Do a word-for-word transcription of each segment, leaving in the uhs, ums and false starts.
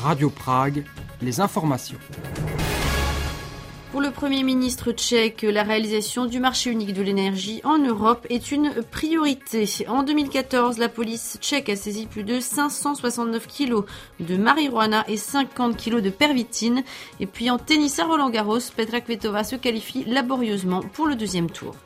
Radio Prague, les informations. Pour le Premier ministre tchèque, la réalisation du marché unique de l'énergie en Europe est une priorité. En deux mille quatorze, la police tchèque a saisi plus de cinq cent soixante-neuf kilos de marijuana et cinquante kilos de pervitine. Et puis en tennis à Roland-Garros, Petra Kvitova se qualifie laborieusement pour le deuxième tour.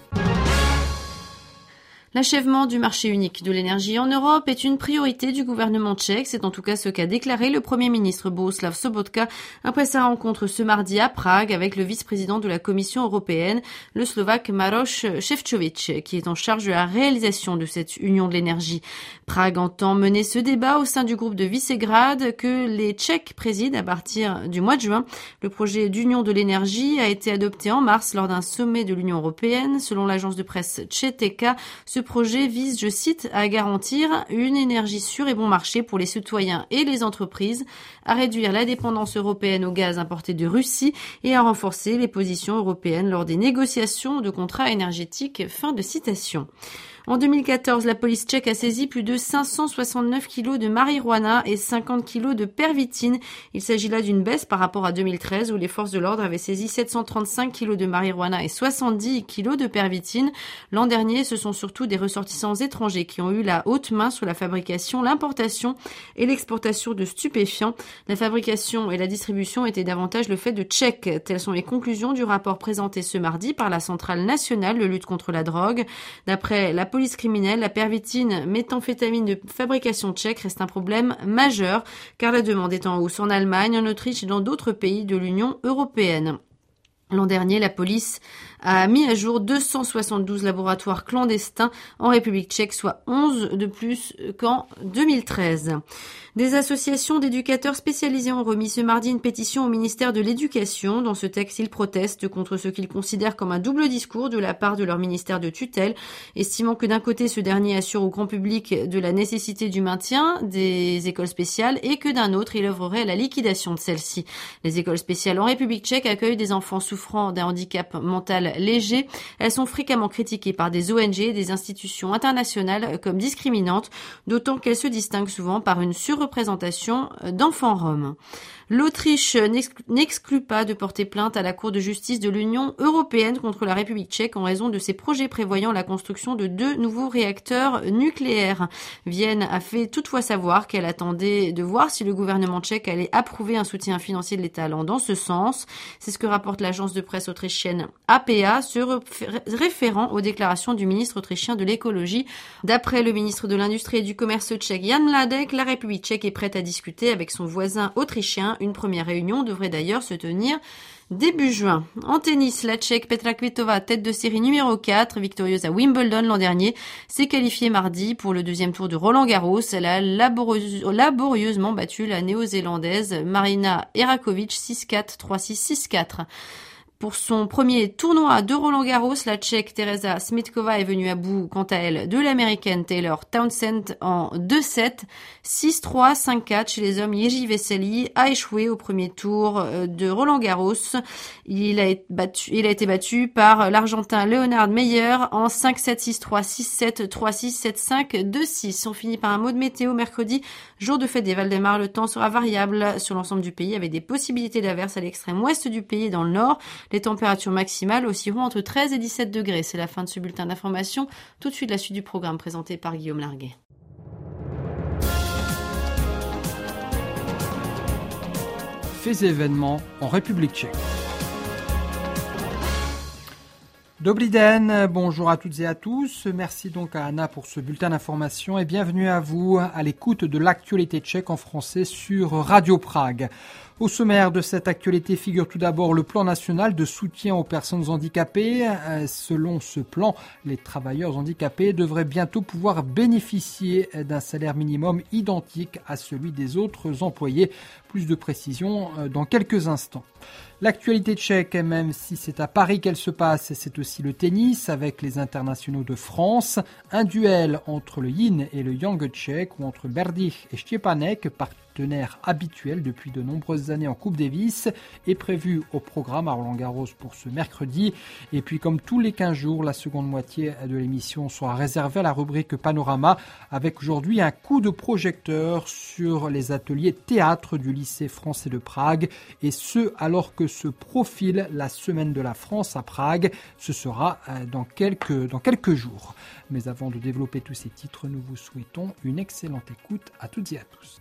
L'achèvement du marché unique de l'énergie en Europe est une priorité du gouvernement tchèque. C'est en tout cas ce qu'a déclaré le Premier ministre Bohuslav Sobotka après sa rencontre ce mardi à Prague avec le vice-président de la Commission européenne, le Slovaque Maroš Šefčovič, qui est en charge de la réalisation de cette union de l'énergie. Prague entend mener ce débat au sein du groupe de Visegrad que les Tchèques président à partir du mois de juin. Le projet d'union de l'énergie a été adopté en mars lors d'un sommet de l'Union européenne. Selon l'agence de presse Tchéteka, ce projet vise, je cite, à garantir une énergie sûre et bon marché pour les citoyens et les entreprises, à réduire la dépendance européenne au gaz importé de Russie et à renforcer les positions européennes lors des négociations de contrats énergétiques. Fin de citation. En deux mille quatorze, la police tchèque a saisi plus de cinq cent soixante-neuf kilos de marijuana et cinquante kilos de pervitine. Il s'agit là d'une baisse par rapport à deux mille treize où les forces de l'ordre avaient saisi sept cent trente-cinq kilos de marijuana et soixante-dix kilos de pervitine. L'an dernier, ce sont surtout des ressortissants étrangers qui ont eu la haute main sur la fabrication, l'importation et l'exportation de stupéfiants. La fabrication et la distribution étaient davantage le fait de Tchèques. Telles sont les conclusions du rapport présenté ce mardi par la Centrale nationale de lutte contre la drogue. D'après la police criminelle, la pervitine, méthamphétamine de fabrication tchèque, reste un problème majeur car la demande est en hausse en Allemagne, en Autriche et dans d'autres pays de l'Union européenne. L'an dernier, la police a mis à jour deux cent soixante-douze laboratoires clandestins en République tchèque, soit onze de plus qu'en deux mille treize. Des associations d'éducateurs spécialisés ont remis ce mardi une pétition au ministère de l'Éducation. Dans ce texte, ils protestent contre ce qu'ils considèrent comme un double discours de la part de leur ministère de tutelle, estimant que d'un côté, ce dernier assure au grand public de la nécessité du maintien des écoles spéciales et que d'un autre, il œuvrerait à la liquidation de celles-ci. Les écoles spéciales en République tchèque accueillent des enfants souffrant d'un handicap mental léger. Elles sont fréquemment critiquées par des O N G et des institutions internationales comme discriminantes, d'autant qu'elles se distinguent souvent par une surreprésentation d'enfants roms. L'Autriche n'exclut pas de porter plainte à la Cour de justice de l'Union européenne contre la République tchèque en raison de ses projets prévoyant la construction de deux nouveaux réacteurs nucléaires. Vienne a fait toutefois savoir qu'elle attendait de voir si le gouvernement tchèque allait approuver un soutien financier de l'État allant dans ce sens. C'est ce que rapporte l'agence de presse autrichienne A P A, se référant aux déclarations du ministre autrichien de l'écologie. D'après le ministre de l'Industrie et du Commerce tchèque Jan Mládek, la République tchèque est prête à discuter avec son voisin autrichien. Une première réunion devrait d'ailleurs se tenir début juin. En tennis, la Tchèque Petra Kvitova, tête de série numéro quatre, victorieuse à Wimbledon l'an dernier, s'est qualifiée mardi pour le deuxième tour de Roland-Garros. Elle a laborieuse, laborieusement battu la néo-zélandaise Marina Erakovic six quatre, trois six, six quatre. Pour son premier tournoi de Roland-Garros, la Tchèque Tereza Smitkova est venue à bout, quant à elle, de l'Américaine Taylor Townsend en deux sept, six trois, cinq quatre. Chez les hommes, Jiří Veselý a échoué au premier tour de Roland-Garros. Il a été battu, il a été battu par l'Argentin Leonard Meyer en cinq sept, six trois, six sept, trois six, sept cinq, deux six. On finit par un mot de météo mercredi, jour de fête des Val-de-Marne. Le temps sera variable sur l'ensemble du pays avec des possibilités d'averses à l'extrême ouest du pays et dans le nord. Les températures maximales oscilleront entre treize et dix-sept degrés. C'est la fin de ce bulletin d'information. Tout de suite, la suite du programme présenté par Guillaume Larguet. Faits et événements en République tchèque. Dobrý den, bonjour à toutes et à tous. Merci donc à Anna pour ce bulletin d'information et bienvenue à vous à l'écoute de l'actualité tchèque en français sur Radio Prague. Au sommaire de cette actualité figure tout d'abord le plan national de soutien aux personnes handicapées. Selon ce plan, les travailleurs handicapés devraient bientôt pouvoir bénéficier d'un salaire minimum identique à celui des autres employés. Plus de précisions dans quelques instants. L'actualité tchèque, même si c'est à Paris qu'elle se passe, c'est aussi le tennis avec les internationaux de France. Un duel entre le yin et le yang tchèque ou entre Berdych et Štěpánek, partenaire habituel depuis de nombreuses années en Coupe Davis, est prévu au programme à Roland-Garros pour ce mercredi. Et puis comme tous les quinze jours, la seconde moitié de l'émission sera réservée à la rubrique Panorama, avec aujourd'hui un coup de projecteur sur les ateliers théâtre du lycée français de Prague, et ce alors que se profile la semaine de la France à Prague. Ce sera dans quelques, dans quelques jours. Mais avant de développer tous ces titres, nous vous souhaitons une excellente écoute à toutes et à tous.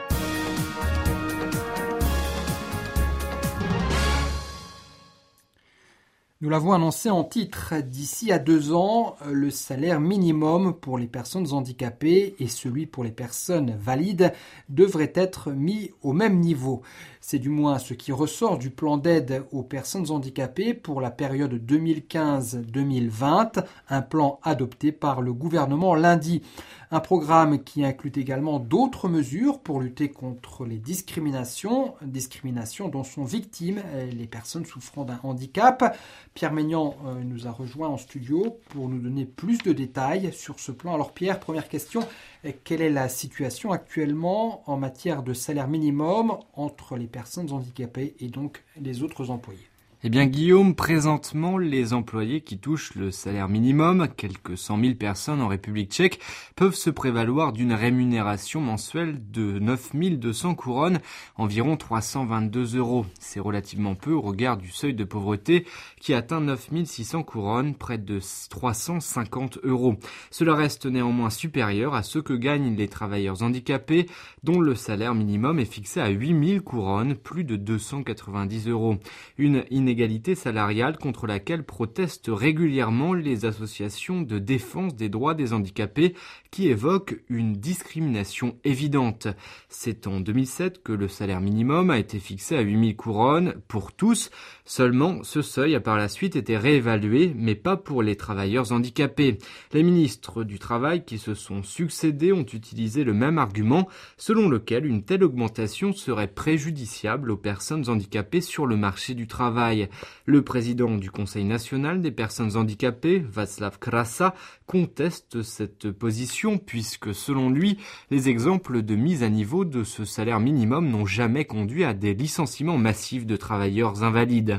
Nous l'avons annoncé en titre, d'ici à deux ans, le salaire minimum pour les personnes handicapées et celui pour les personnes valides devraient être mis au même niveau. C'est du moins ce qui ressort du plan d'aide aux personnes handicapées pour la période deux mille quinze deux mille vingt, un plan adopté par le gouvernement lundi. Un programme qui inclut également d'autres mesures pour lutter contre les discriminations, discriminations dont sont victimes les personnes souffrant d'un handicap. Pierre Maignan nous a rejoint en studio pour nous donner plus de détails sur ce plan. Alors Pierre, première question, quelle est la situation actuellement en matière de salaire minimum entre les personnes handicapées et donc les autres employés ? Eh bien Guillaume, présentement, les employés qui touchent le salaire minimum, quelques cent mille personnes en République tchèque, peuvent se prévaloir d'une rémunération mensuelle de neuf mille deux cents couronnes, environ trois cent vingt-deux euros. C'est relativement peu au regard du seuil de pauvreté qui atteint neuf mille six cents couronnes, près de trois cent cinquante euros. Cela reste néanmoins supérieur à ce que gagnent les travailleurs handicapés, dont le salaire minimum est fixé à huit mille couronnes, plus de deux cent quatre-vingt-dix euros. Une inégalité salariale contre laquelle protestent régulièrement les associations de défense des droits des handicapés qui évoquent une discrimination évidente. C'est en deux mille sept que le salaire minimum a été fixé à huit mille couronnes pour tous. Seulement, ce seuil a par la suite été réévalué, mais pas pour les travailleurs handicapés. Les ministres du Travail qui se sont succédés ont utilisé le même argument, selon lequel une telle augmentation serait préjudiciable aux personnes handicapées sur le marché du travail. Le président du Conseil national des personnes handicapées, Václav Krasa, conteste cette position puisque, selon lui, les exemples de mise à niveau de ce salaire minimum n'ont jamais conduit à des licenciements massifs de travailleurs invalides.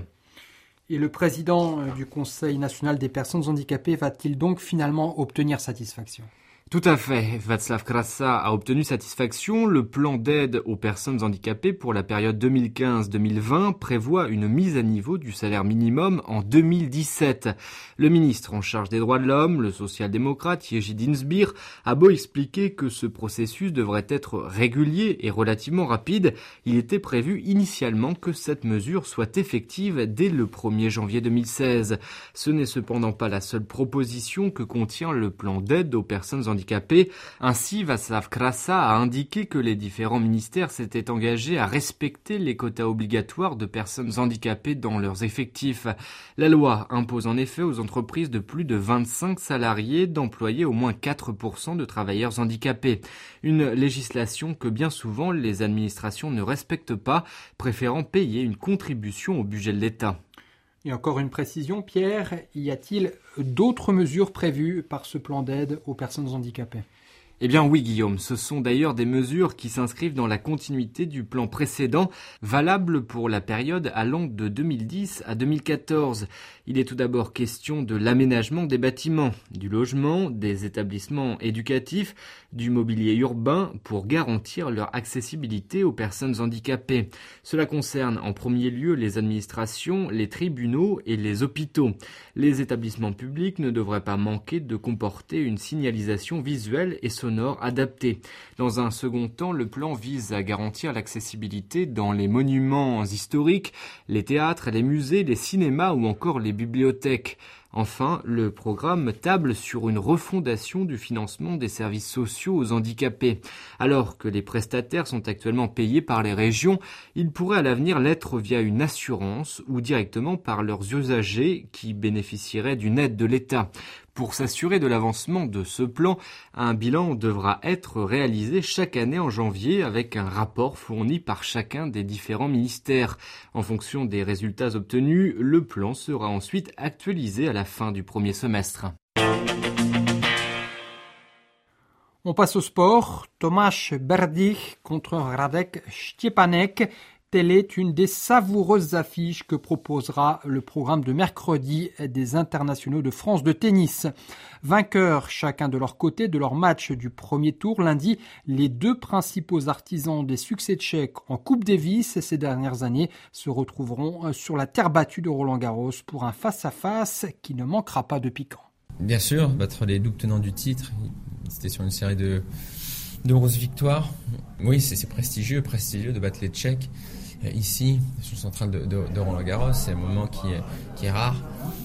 Et le président du Conseil national des personnes handicapées va-t-il donc finalement obtenir satisfaction ? Tout à fait. Václav Krasa a obtenu satisfaction. Le plan d'aide aux personnes handicapées pour la période deux mille quinze deux mille vingt prévoit une mise à niveau du salaire minimum en deux mille dix-sept. Le ministre en charge des droits de l'homme, le social-démocrate Jiří Dienstbier, a beau expliquer que ce processus devrait être régulier et relativement rapide, il était prévu initialement que cette mesure soit effective dès le premier janvier deux mille seize. Ce n'est cependant pas la seule proposition que contient le plan d'aide aux personnes handicapées. handicapés. Ainsi, Václav Krasa a indiqué que les différents ministères s'étaient engagés à respecter les quotas obligatoires de personnes handicapées dans leurs effectifs. La loi impose en effet aux entreprises de plus de vingt-cinq salariés d'employer au moins quatre pour cent de travailleurs handicapés. Une législation que bien souvent les administrations ne respectent pas, préférant payer une contribution au budget de l'État. Et encore une précision, Pierre, y a-t-il d'autres mesures prévues par ce plan d'aide aux personnes handicapées ? Eh bien oui Guillaume, ce sont d'ailleurs des mesures qui s'inscrivent dans la continuité du plan précédent, valable pour la période allant de deux mille dix à deux mille quatorze. Il est tout d'abord question de l'aménagement des bâtiments, du logement, des établissements éducatifs, du mobilier urbain pour garantir leur accessibilité aux personnes handicapées. Cela concerne en premier lieu les administrations, les tribunaux et les hôpitaux. Les établissements publics ne devraient pas manquer de comporter une signalisation visuelle et sonore adaptée. Dans un second temps, le plan vise à garantir l'accessibilité dans les monuments historiques, les théâtres, les musées, les cinémas ou encore les bibliothèques. Enfin, le programme table sur une refondation du financement des services sociaux aux handicapés. Alors que les prestataires sont actuellement payés par les régions, ils pourraient à l'avenir l'être via une assurance ou directement par leurs usagers qui bénéficieraient d'une aide de l'État. Pour s'assurer de l'avancement de ce plan, un bilan devra être réalisé chaque année en janvier avec un rapport fourni par chacun des différents ministères. En fonction des résultats obtenus, le plan sera ensuite actualisé à la fin du premier semestre. On passe au sport. Tomáš Berdych contre Radek Štěpánek. Telle est une des savoureuses affiches que proposera le programme de mercredi des internationaux de France de tennis. Vainqueurs chacun de leur côté de leur match du premier tour lundi, les deux principaux artisans des succès tchèques en Coupe Davis ces dernières années se retrouveront sur la terre battue de Roland-Garros pour un face-à-face qui ne manquera pas de piquant. Bien sûr, battre les doubles tenants du titre, c'était sur une série de, de grosses victoires. Oui, c'est, c'est prestigieux, prestigieux de battre les Tchèques. Ici, sur le central de, de, de Roland-Garros, c'est un moment qui est, qui est rare.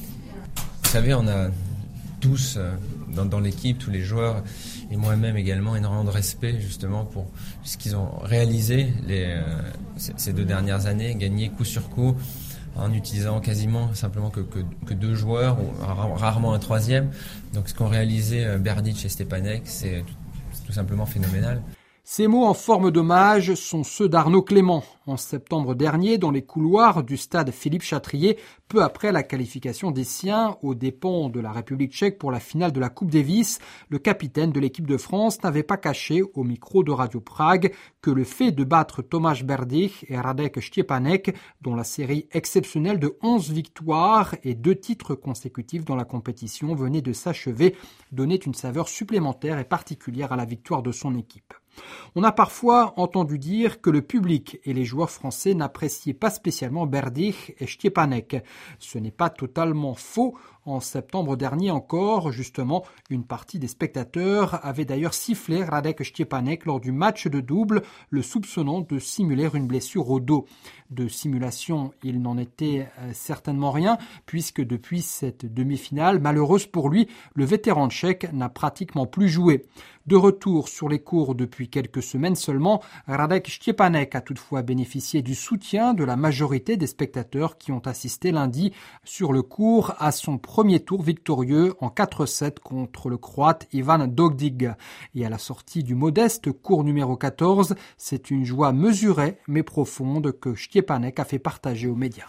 Vous savez, on a tous dans, dans l'équipe, tous les joueurs et moi-même également, énormément de respect justement pour ce qu'ils ont réalisé les, euh, ces deux dernières années, gagné coup sur coup en utilisant quasiment simplement que, que, que deux joueurs ou rarement un troisième. Donc ce qu'ont réalisé Berdych et Štěpánek, c'est tout, c'est tout simplement phénoménal. Ces mots en forme d'hommage sont ceux d'Arnaud Clément. En septembre dernier, dans les couloirs du stade Philippe Chatrier, peu après la qualification des siens aux dépens de la République tchèque pour la finale de la Coupe Davis, le capitaine de l'équipe de France n'avait pas caché au micro de Radio Prague que le fait de battre Tomáš Berdych et Radek Štěpánek, dont la série exceptionnelle de onze victoires et deux titres consécutifs dans la compétition venait de s'achever, donnait une saveur supplémentaire et particulière à la victoire de son équipe. On a parfois entendu dire que le public et les joueurs français n'appréciaient pas spécialement Berdych et Štěpánek. Ce n'est pas totalement faux. En septembre dernier encore, justement, une partie des spectateurs avait d'ailleurs sifflé Radek Štěpánek lors du match de double, le soupçonnant de simuler une blessure au dos. De simulation, il n'en était certainement rien, puisque depuis cette demi-finale, malheureuse pour lui, le vétéran tchèque n'a pratiquement plus joué. De retour sur les cours depuis quelques semaines seulement, Radek Štěpánek a toutefois bénéficié du soutien de la majorité des spectateurs qui ont assisté lundi sur le court à son premier tour victorieux en quatre sept contre le Croate Ivan Dodig. Et à la sortie du modeste cours numéro quatorze, c'est une joie mesurée mais profonde que Štěpánek a fait partager aux médias.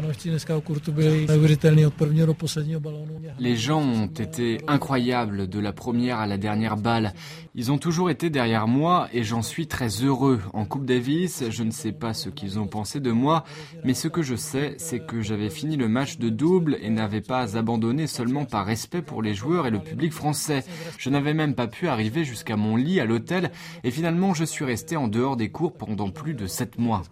Les gens ont été incroyables de la première à la dernière balle. Ils ont toujours été derrière moi et j'en suis très heureux. En Coupe Davis, je ne sais pas ce qu'ils ont pensé de moi, mais ce que je sais, c'est que j'avais fini le match de double et n'avais pas abandonné seulement par respect pour les joueurs et le public français. Je n'avais même pas pu arriver jusqu'à mon lit à l'hôtel et finalement je suis resté en dehors des cours pendant plus de sept mois.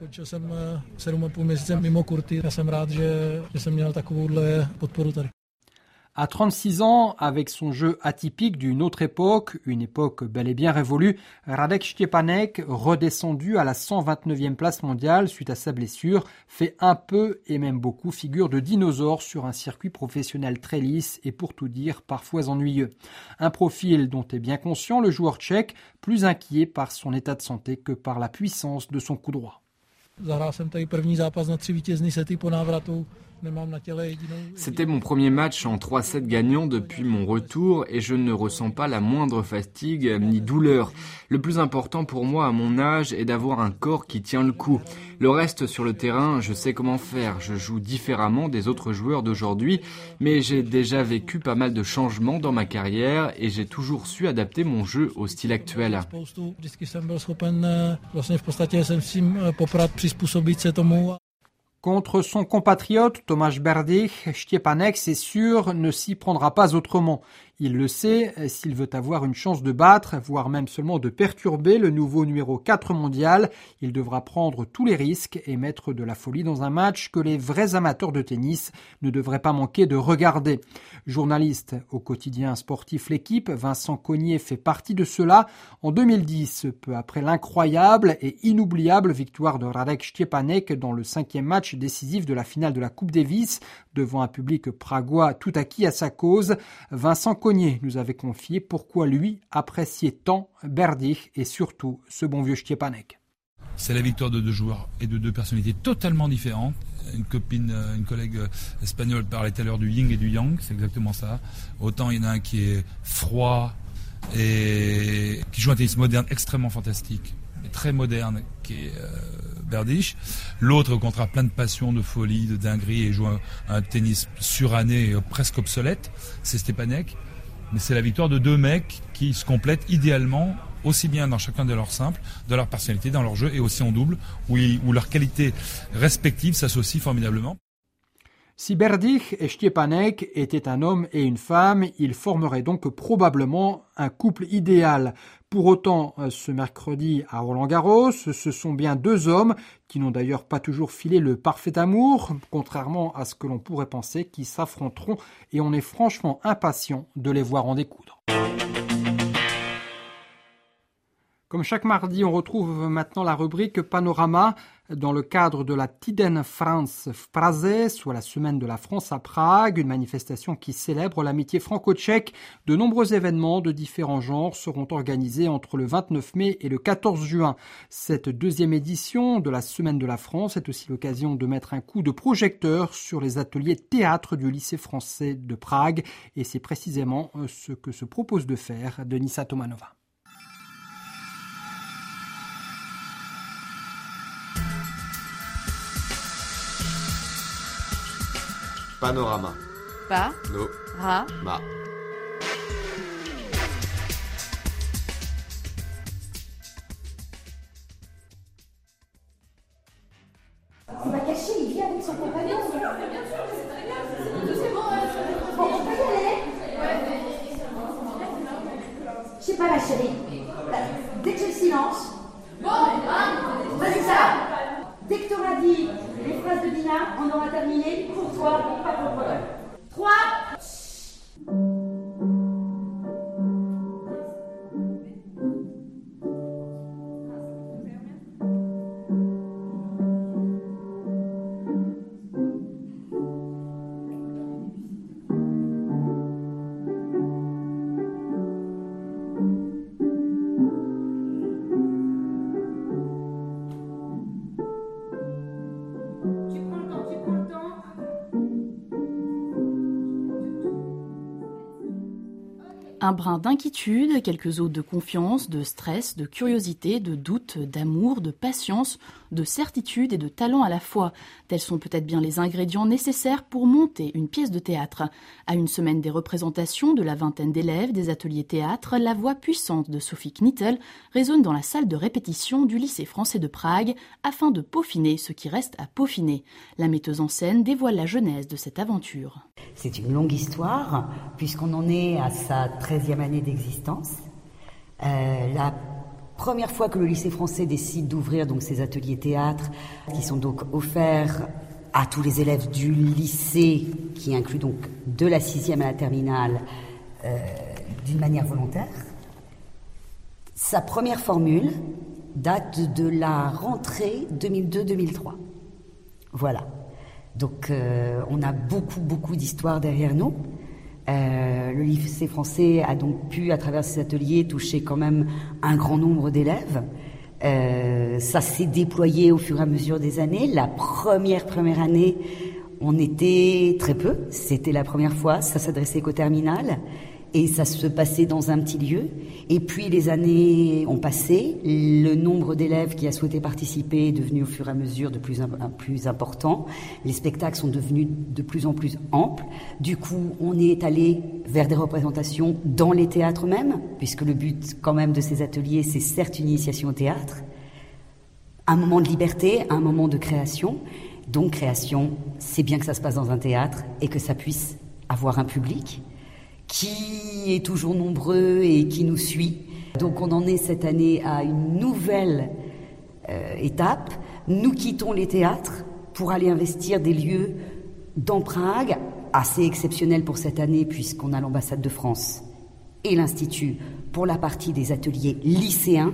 À trente-six ans, avec son jeu atypique d'une autre époque, une époque bel et bien révolue, Radek Štěpánek, redescendu à la cent vingt-neuvième place mondiale suite à sa blessure, fait un peu et même beaucoup figure de dinosaure sur un circuit professionnel très lisse et pour tout dire parfois ennuyeux. Un profil dont est bien conscient le joueur tchèque, plus inquiet par son état de santé que par la puissance de son coup droit. C'était mon premier match en trois sept gagnant depuis mon retour et je ne ressens pas la moindre fatigue ni douleur. Le plus important pour moi à mon âge est d'avoir un corps qui tient le coup. Le reste sur le terrain, je sais comment faire. Je joue différemment des autres joueurs d'aujourd'hui, mais j'ai déjà vécu pas mal de changements dans ma carrière et j'ai toujours su adapter mon jeu au style actuel. Contre son compatriote Tomáš Berdych, Štěpánek, c'est sûr, ne s'y prendra pas autrement. Il le sait, s'il veut avoir une chance de battre, voire même seulement de perturber le nouveau numéro quatre mondial, il devra prendre tous les risques et mettre de la folie dans un match que les vrais amateurs de tennis ne devraient pas manquer de regarder. Journaliste au quotidien sportif L'Équipe, Vincent Cognier fait partie de ceux-là. En deux mille dix, peu après l'incroyable et inoubliable victoire de Radek Štěpánek dans le cinquième match décisif de la finale de la Coupe Davis, devant un public pragois tout acquis à sa cause, Vincent Cognier nous avait confié pourquoi lui appréciait tant Berdych et surtout ce bon vieux Štěpánek. C'est la victoire de deux joueurs et de deux personnalités totalement différentes. Une copine, une collègue espagnole parlait tout à l'heure du yin et du yang, c'est exactement ça. Autant il y en a un qui est froid et qui joue un tennis moderne extrêmement fantastique, très moderne, qui est euh, Berdych. L'autre, au contraire, plein de passion, de folie, de dinguerie et joue un, un tennis suranné et presque obsolète, c'est Štěpánek. mais c'est la victoire de deux mecs qui se complètent idéalement, aussi bien dans chacun de leurs simples, de leur personnalité, dans leur jeu, et aussi en double, où, ils, où leurs qualités respectives s'associent formidablement. Si Berdych et Szczepanek étaient un homme et une femme, ils formeraient donc probablement un couple idéal. Pour autant, ce mercredi à Roland-Garros, ce sont bien deux hommes qui n'ont d'ailleurs pas toujours filé le parfait amour, contrairement à ce que l'on pourrait penser, qui s'affronteront et on est franchement impatient de les voir en découdre. Comme chaque mardi, on retrouve maintenant la rubrique Panorama dans le cadre de la Tiden France Praze, soit la semaine de la France à Prague, une manifestation qui célèbre l'amitié franco-tchèque. De nombreux événements de différents genres seront organisés entre le vingt-neuf mai et le quatorze juin. Cette deuxième édition de la semaine de la France est aussi l'occasion de mettre un coup de projecteur sur les ateliers théâtre du lycée français de Prague, et c'est précisément ce que se propose de faire Denisa Tomanova. Panorama. Pa. No. Ra. Ma. On va cacher, il vient avec son compagnon. Bon, on peut y aller. Je sais pas la chérie. Dès que j'ai le silence. Bon, vas-y ça. Dès que t'auras dit les phrases de Dina, on aura terminé pour toi, pas pour le problème. Trois. Un brin d'inquiétude, quelques autres de confiance, de stress, de curiosité, de doute, d'amour, de patience, de certitude et de talent à la fois. Tels sont peut-être bien les ingrédients nécessaires pour monter une pièce de théâtre. À une semaine des représentations de la vingtaine d'élèves des ateliers théâtre, la voix puissante de Sophie Knittel résonne dans la salle de répétition du lycée français de Prague afin de peaufiner ce qui reste à peaufiner. La metteuse en scène dévoile la genèse de cette aventure. C'est une longue histoire, puisqu'on en est à sa treizième année d'existence. Euh, la première fois que le lycée français décide d'ouvrir donc ses ateliers théâtre, qui sont donc offerts à tous les élèves du lycée, qui inclut donc de la sixième à la terminale, euh, d'une manière volontaire. Sa première formule date de la rentrée deux mille deux deux mille trois. Voilà. Donc euh, on a beaucoup, beaucoup d'histoires derrière nous. Euh, le lycée français a donc pu, à travers ses ateliers, toucher quand même un grand nombre d'élèves. Euh, ça s'est déployé au fur et à mesure des années. La première, première année, on était très peu. C'était la première fois. Ça s'adressait qu'au terminal. Et ça se passait dans un petit lieu. Et puis les années ont passé. Le nombre d'élèves qui a souhaité participer est devenu au fur et à mesure de plus en plus important. Les spectacles sont devenus de plus en plus amples. Du coup, on est allé vers des représentations dans les théâtres même, puisque le but quand même de ces ateliers, c'est certes une initiation au théâtre, un moment de liberté, un moment de création. Donc création, c'est bien que ça se passe dans un théâtre et que ça puisse avoir un public qui est toujours nombreux et qui nous suit. Donc on en est cette année à une nouvelle euh, étape. Nous quittons les théâtres pour aller investir des lieux dans Prague, assez exceptionnels pour cette année puisqu'on a l'ambassade de France et l'Institut pour la partie des ateliers lycéens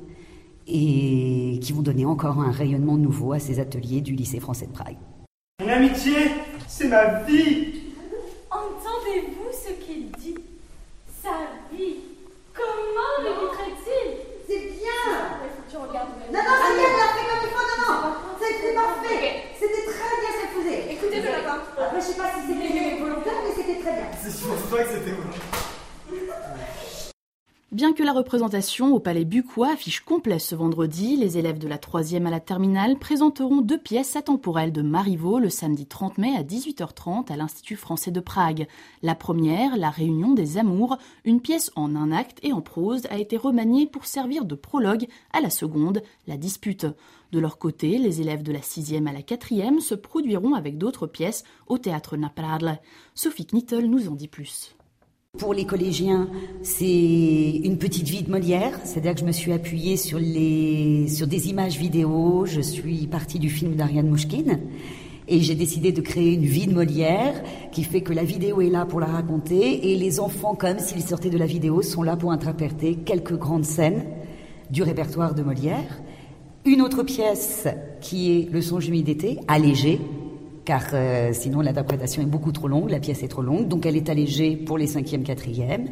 et qui vont donner encore un rayonnement nouveau à ces ateliers du lycée français de Prague. Mon amitié, c'est ma vie. Entendez-vous ce qu'il dit? Sa vie. Comment le vivrait-il? C'est bien. Tu regardes. Non, non, c'est bien, elle l'a fait comme il faut. Non, non, c'était parfait. Okay. C'était très bien ce qu'elle faisait. Écoutez, je l'apprends. Après, je sais pas si c'était volontaire, mais c'était très bien. C'est sûr, c'est vrai que c'était volontaire. Bien que la représentation au Palais Bucquois affiche complet ce vendredi, les élèves de la troisième à la terminale présenteront deux pièces atemporelles de Marivaux le samedi trente mai à dix-huit heures trente à l'Institut français de Prague. La première, La Réunion des Amours, une pièce en un acte et en prose, a été remaniée pour servir de prologue à la seconde, La Dispute. De leur côté, les élèves de la sixième à la quatrième se produiront avec d'autres pièces au théâtre Napravle. Sophie Knittel nous en dit plus. Pour les collégiens, c'est une petite vie de Molière, c'est-à-dire que je me suis appuyée sur, les, sur des images vidéo, je suis partie du film d'Ariane Mouchkine, et j'ai décidé de créer une vie de Molière qui fait que la vidéo est là pour la raconter, et les enfants, comme s'ils sortaient de la vidéo, sont là pour interpréter quelques grandes scènes du répertoire de Molière. Une autre pièce qui est Le Songe humide d'été, allégée, car euh, sinon l'interprétation est beaucoup trop longue, la pièce est trop longue, donc elle est allégée pour les cinquième, quatrième,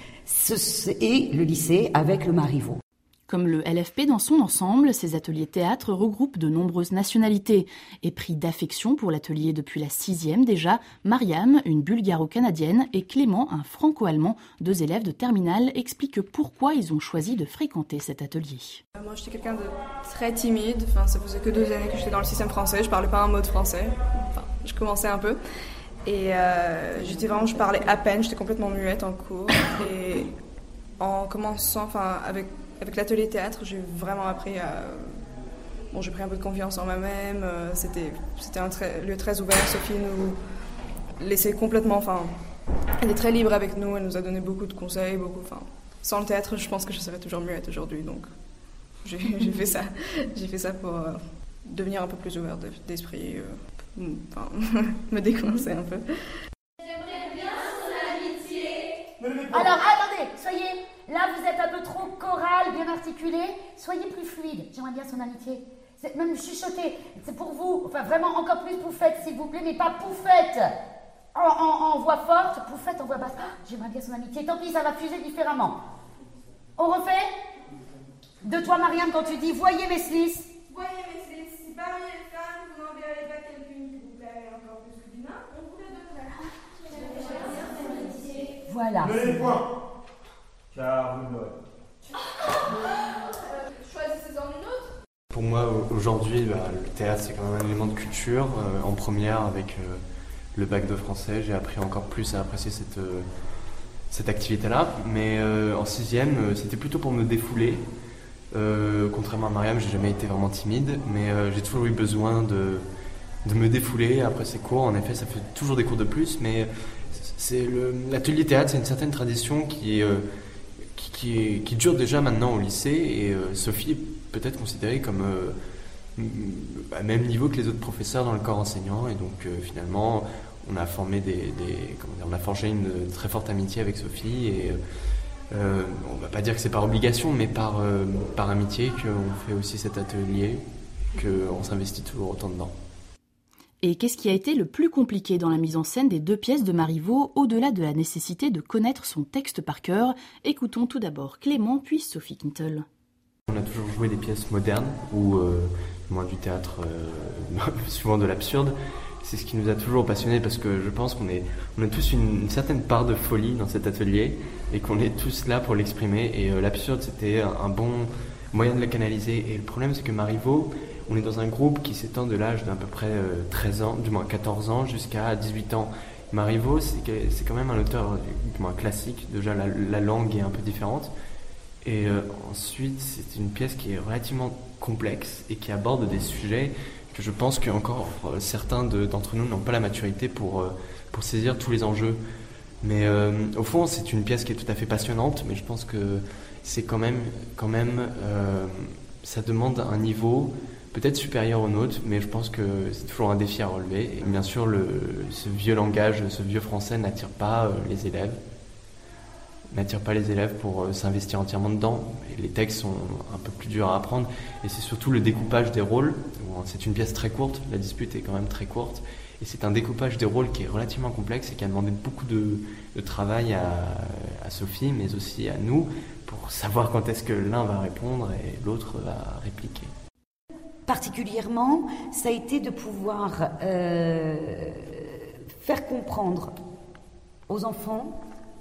et le lycée avec le Marivaux. Comme le L F P dans son ensemble, ces ateliers théâtre regroupent de nombreuses nationalités. Et pris d'affection pour l'atelier depuis la sixième déjà, Mariam, une bulgaro-canadienne, et Clément, un franco-allemand, deux élèves de terminale, expliquent pourquoi ils ont choisi de fréquenter cet atelier. Moi j'étais quelqu'un de très timide, enfin, ça faisait que deux années que j'étais dans le système français, je parlais pas un mot de français, enfin, je commençais un peu. Et euh, j'étais vraiment, je parlais à peine, j'étais complètement muette en cours. Et en commençant, enfin avec... Avec l'atelier théâtre, j'ai vraiment appris à... Bon, j'ai pris un peu de confiance en moi-même. C'était, c'était un très, lieu très ouvert. Sophie nous laissait complètement... Enfin, elle est très libre avec nous. Elle nous a donné beaucoup de conseils. Beaucoup, enfin, sans le théâtre, je pense que je serais toujours muette aujourd'hui. Donc, j'ai, j'ai fait ça. J'ai fait ça pour euh, devenir un peu plus ouverte d'esprit. Euh, enfin, me décoincer un peu. J'aimerais bien son amitié. Alors, attendez, soyez... Là, vous êtes un peu trop choral, bien articulé. Soyez plus fluide. J'aimerais bien son amitié. C'est même chuchoter. C'est pour vous. Enfin, vraiment, encore plus poufette, s'il vous plaît, mais pas poufette. En, en, en voix forte, poufette en voix basse. Oh, j'aimerais bien son amitié. Tant pis, ça va fuser différemment. On refait? De toi, Marianne, quand tu dis « Voyez mes slices ». Voyez mes slices. Si parmi les femmes, vous n'enverrez pas quelqu'une qui vous plairait encore plus que d'une main, on vous la donnerait. J'aimerais bien son amitié. Voilà. Donnez les points. Car vous l'aurez. Choisissez-en une autre. Pour moi, aujourd'hui, bah, le théâtre, c'est quand même un élément de culture. Euh, en première, avec euh, le bac de français, j'ai appris encore plus à apprécier cette, euh, cette activité-là. Mais euh, en sixième, euh, c'était plutôt pour me défouler. Euh, contrairement à Mariam, j'ai jamais été vraiment timide, mais euh, j'ai toujours eu besoin de, de me défouler après ces cours. En effet, ça fait toujours des cours de plus, mais c'est le, l'atelier théâtre, c'est une certaine tradition qui est... Euh, Qui, est, qui dure déjà maintenant au lycée, et euh, Sophie est peut-être considérée comme euh, à même niveau que les autres professeurs dans le corps enseignant, et donc euh, finalement on a formé des, des comment dire, on a forgé une très forte amitié avec Sophie, et euh, on va pas dire que c'est par obligation, mais par, euh, par amitié qu'on fait aussi cet atelier, qu'on s'investit toujours autant dedans. Et qu'est-ce qui a été le plus compliqué dans la mise en scène des deux pièces de Marivaux, au-delà de la nécessité de connaître son texte par cœur? Écoutons tout d'abord Clément, puis Sophie Knittel. On a toujours joué des pièces modernes, ou euh, moins du théâtre, euh, souvent de l'absurde. C'est ce qui nous a toujours passionnés, parce que je pense qu'on est, on a tous une, une certaine part de folie dans cet atelier, et qu'on est tous là pour l'exprimer. Et euh, l'absurde, c'était un, un bon moyen de la canaliser. Et le problème, c'est que Marivaux, on est dans un groupe qui s'étend de l'âge d'à peu près treize ans, du moins quatorze ans, jusqu'à dix-huit ans. Marivaux, c'est, c'est quand même un auteur du moins classique. Déjà, la, la langue est un peu différente. Et euh, ensuite, c'est une pièce qui est relativement complexe et qui aborde des sujets que je pense qu'encore euh, certains de, d'entre nous n'ont pas la maturité pour, euh, pour saisir tous les enjeux. Mais euh, au fond, c'est une pièce qui est tout à fait passionnante, mais je pense que c'est quand même, quand même euh, ça demande un niveau peut-être supérieur au nôtre, mais je pense que c'est toujours un défi à relever. Et bien sûr, le, ce vieux langage, ce vieux français n'attire pas euh, les élèves, n'attire pas les élèves pour euh, s'investir entièrement dedans. Et les textes sont un peu plus durs à apprendre, et c'est surtout le découpage des rôles. C'est une pièce très courte, La Dispute est quand même très courte, et c'est un découpage des rôles qui est relativement complexe et qui a demandé beaucoup de, de travail à, à Sophie, mais aussi à nous, pour savoir quand est-ce que l'un va répondre et l'autre va répliquer. Particulièrement, ça a été de pouvoir euh, faire comprendre aux enfants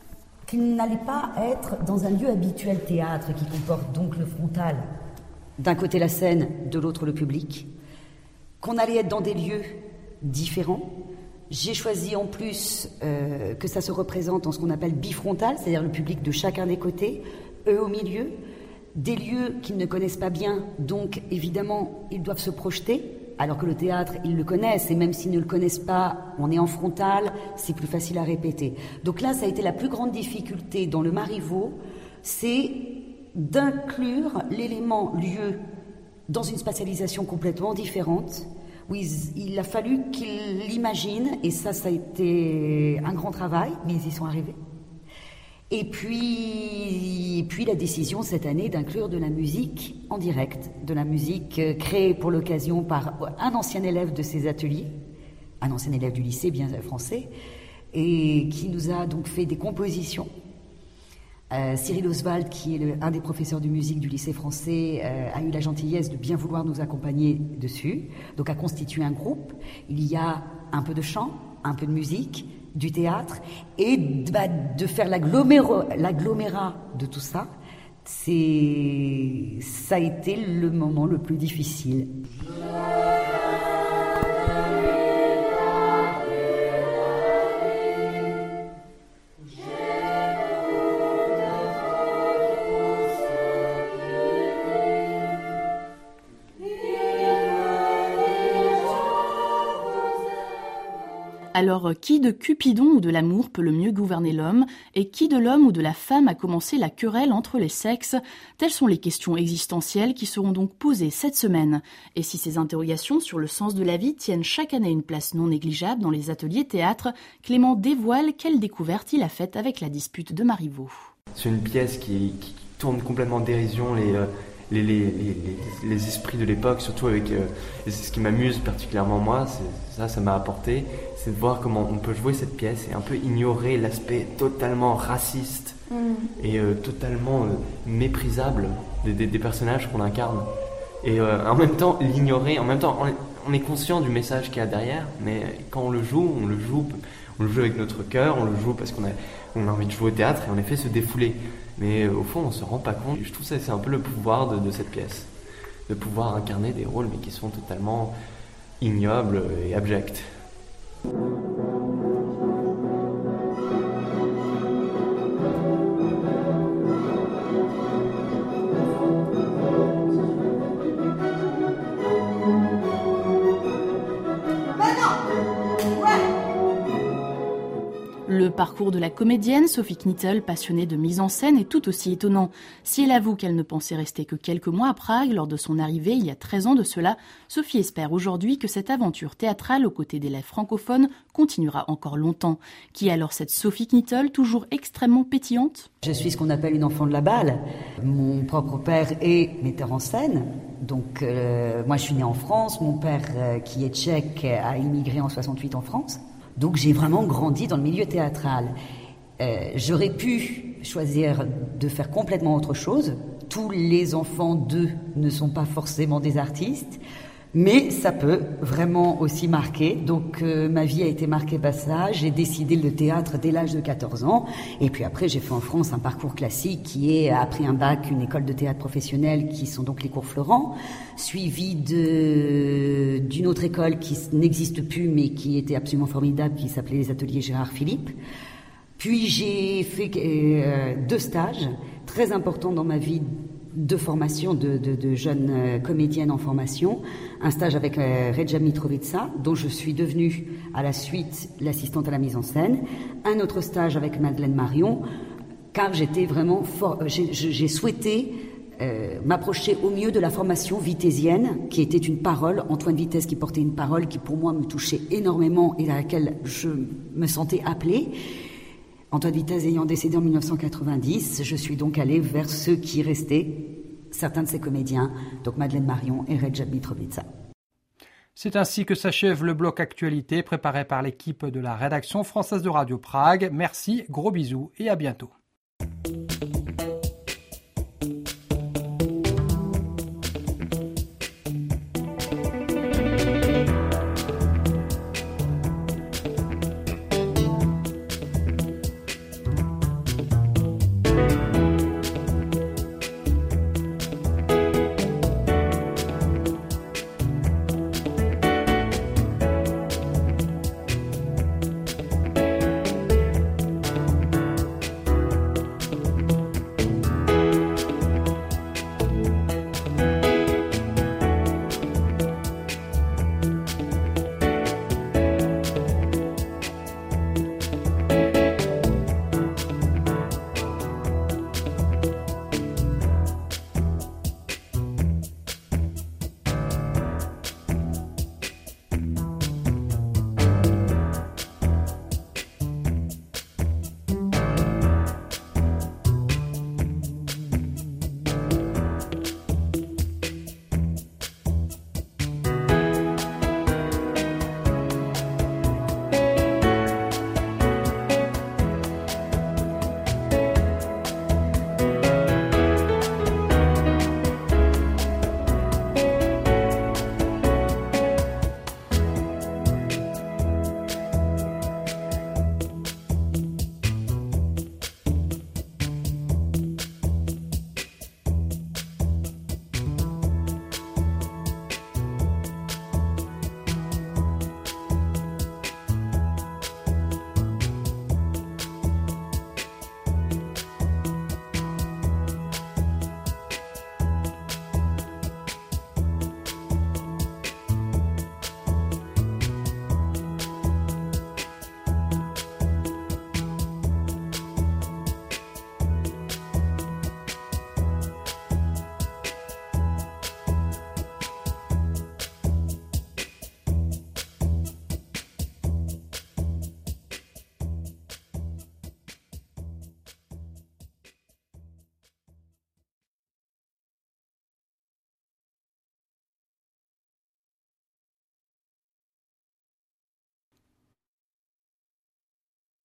qu'il n'allait pas être dans un lieu habituel théâtre qui comporte donc le frontal, d'un côté la scène, de l'autre le public, qu'on allait être dans des lieux différents. J'ai choisi en plus euh, que ça se représente en ce qu'on appelle bifrontal, c'est-à-dire le public de chacun des côtés, eux au milieu, des lieux qu'ils ne connaissent pas bien, donc évidemment ils doivent se projeter, alors que le théâtre ils le connaissent, et même s'ils ne le connaissent pas, on est en frontal, c'est plus facile à répéter. Donc là ça a été la plus grande difficulté dans le Marivaux, c'est d'inclure l'élément lieu dans une spatialisation complètement différente, où il, il a fallu qu'ils l'imaginent, et ça, ça a été un grand travail, mais ils y sont arrivés. Et puis, et puis la décision cette année d'inclure de la musique en direct, de la musique créée pour l'occasion par un ancien élève de ces ateliers, un ancien élève du lycée bien français, et qui nous a donc fait des compositions. Euh, Cyril Oswald, qui est le, un des professeurs de musique du lycée français, euh, a eu la gentillesse de bien vouloir nous accompagner dessus, donc a constitué un groupe. Il y a un peu de chant, un peu de musique, du théâtre, et bah, de faire l'agglomérat, l'agglomérat de tout ça, c'est, ça a été le moment le plus difficile. Alors, qui de Cupidon ou de l'amour peut le mieux gouverner l'homme, et qui de l'homme ou de la femme a commencé la querelle entre les sexes? Telles sont les questions existentielles qui seront donc posées cette semaine. Et si ces interrogations sur le sens de la vie tiennent chaque année une place non négligeable dans les ateliers théâtre, Clément dévoile quelle découverte il a faite avec la dispute de Marivaux. C'est une pièce qui, qui tourne complètement en dérision les... Euh... Les, les, les, les esprits de l'époque, surtout avec... Euh, et c'est ce qui m'amuse particulièrement moi, c'est, ça, ça m'a apporté, c'est de voir comment on peut jouer cette pièce et un peu ignorer l'aspect totalement raciste mm. et euh, totalement euh, méprisable des, des, des personnages qu'on incarne. Et euh, en même temps, l'ignorer, en même temps, on est, on est conscient du message qu'il y a derrière, mais quand on le joue, on le joue, on le joue avec notre cœur, on le joue parce qu'on a, on a envie de jouer au théâtre et en effet se défouler. Mais au fond, on ne se rend pas compte. Je trouve que c'est un peu le pouvoir de, de cette pièce, de pouvoir incarner des rôles, mais qui sont totalement ignobles et abjects. Le parcours de la comédienne Sophie Knittel, passionnée de mise en scène, est tout aussi étonnant. Si elle avoue qu'elle ne pensait rester que quelques mois à Prague lors de son arrivée il y a treize ans de cela, Sophie espère aujourd'hui que cette aventure théâtrale aux côtés d'élèves francophones continuera encore longtemps. Qui est alors cette Sophie Knittel, toujours extrêmement pétillante ? Je suis ce qu'on appelle une enfant de la balle. Mon propre père est metteur en scène. Donc euh, moi je suis née en France, mon père euh, qui est tchèque a immigré en soixante-huit en France. Donc j'ai vraiment grandi dans le milieu théâtral. Euh, j'aurais pu choisir de faire complètement autre chose. Tous les enfants d'eux ne sont pas forcément des artistes, mais ça peut vraiment aussi marquer. Donc euh, ma vie a été marquée par ça. J'ai décidé le théâtre dès l'âge de quatorze ans. Et puis après, j'ai fait en France un parcours classique qui est, après un bac, une école de théâtre professionnelle qui sont donc les cours Florent, suivi de, d'une autre école qui n'existe plus mais qui était absolument formidable, qui s'appelait les ateliers Gérard Philippe. Puis j'ai fait euh, deux stages très importants dans ma vie de formation de, de, de jeunes euh, comédiennes en formation. Un stage avec euh, Redja Mitrovica, dont je suis devenue à la suite l'assistante à la mise en scène. Un autre stage avec Madeleine Marion, car j'étais vraiment fort, j'ai, j'ai souhaité euh, m'approcher au mieux de la formation vitésienne, qui était une parole, Antoine Vitesse qui portait une parole qui pour moi me touchait énormément et à laquelle je me sentais appelée. Antoine Vitesse ayant décédé en dix-neuf cent quatre-vingt-dix, je suis donc allée vers ceux qui restaient, certains de ces comédiens, donc Madeleine Marion et Redja Mitrovica. C'est ainsi que s'achève le bloc actualité préparé par l'équipe de la rédaction française de Radio Prague. Merci, gros bisous et à bientôt.